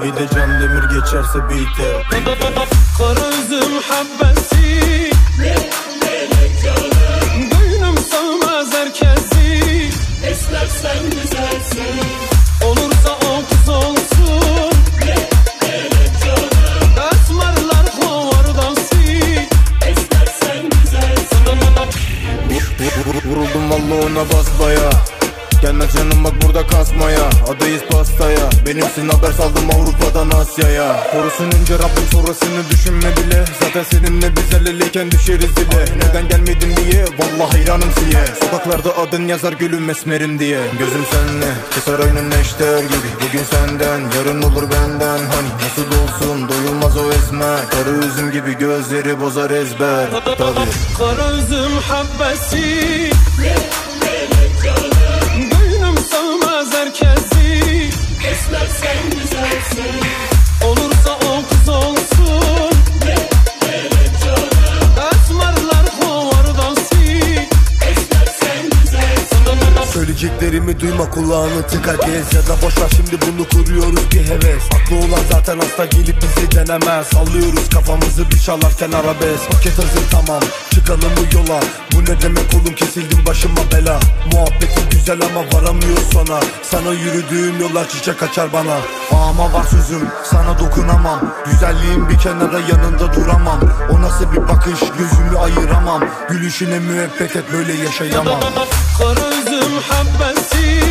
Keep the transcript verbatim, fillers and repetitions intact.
Bir de Can Demir geçerse biter. Kara üzüm habbesi, gönlüm sığmaz herkesi. İstersen güzelsin, Olursa o kız olsun, esmerler kovar sil. İstersen güzelsin. Vuruldum valla ona basbaya. Gelmez canım bak burada kasmaya. Adayız pastaya. Benimsin haber saldım Avrupa'dan Asya'ya. Korusun önce Rabbim sonrasını düşünme bile. Zaten seninle biz el eleyken düşeriz dile. Neden gelmedin diye vallahi hayranım siye. Sokaklarda adın yazar gülüm esmerim diye. Gözüm senle keser aynı neşter gibi. Bugün senden yarın olur benden. Hani nasıl olsun doyulmaz o esmer. Kara üzüm gibi gözleri bozar ezber. Tabii. Kara üzüm habbesi, gönlüm sığmaz herkesi. İstersen güzelsin, Olursa o kız olsun, esmerler kovar sil. İstersen güzelsin. Söyleyeceklerimi duyma, kulağını tıka gez. Ya da boşver şimdi bunu kuruyoruz bir heves. Aklı olan zaten hasta gelip bizi denemez. Sallıyoruz kafamızı bir çalarken arabesk. Paket hazır tamam, çıkalım bu yola. Bu ne demek oğlum, kesildim başıma bela. Muhabbetin güzel ama varamıyoruz sona. Sana yürüdüğüm yollar çiçek açar bana. Ama var sözüm, sana dokunamam. Güzelliğin bir kenara, yanında duramam. O nasıl bir bakış, gözümü ayıramam. Gülüşüne müebbet et, böyle yaşayamam. Kara üzüm habbesi,